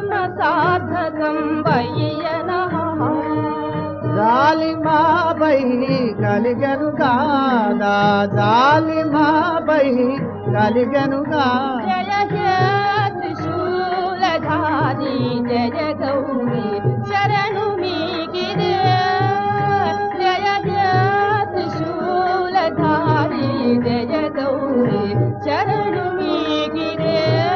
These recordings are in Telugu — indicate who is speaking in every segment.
Speaker 1: జన్మ సార్థకం వయ్యనః
Speaker 2: జాలి మాపై కలిగను కాదా జాలి మాపై కలిగను కాదా
Speaker 1: జయ హే త్రిశూలధారి జయ గౌరీ శరణు మీకిదే జయ హే త్రిశూలధారి జయ గౌరీ శరణు మీకిదే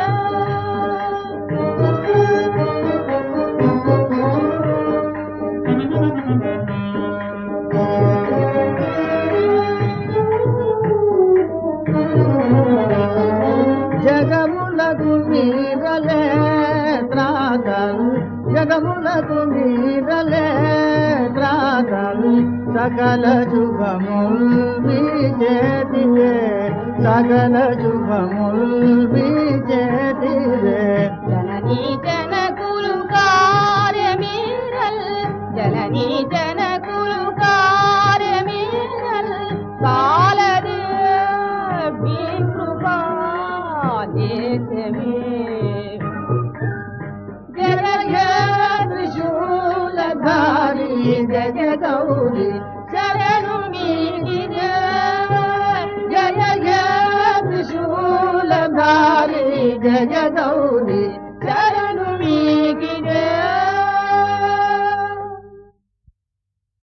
Speaker 2: జగములకు మీరలే త్రాతలు జగములకు మీరలే త్రాతలు సకల శుభముల్ మీ చేతివే సకల శుభముల్ మీ చేతివే
Speaker 1: జననీ జనకులు కార్యమీరల్ జననీ జనకులు కార్యమీరల్ కాలదే మీ కృపా దేశమే జయ హే త్రిశూలధారి జయ గౌరీ శరణు మీకిదే జయ హే త్రిశూలధారి జయ గౌరీ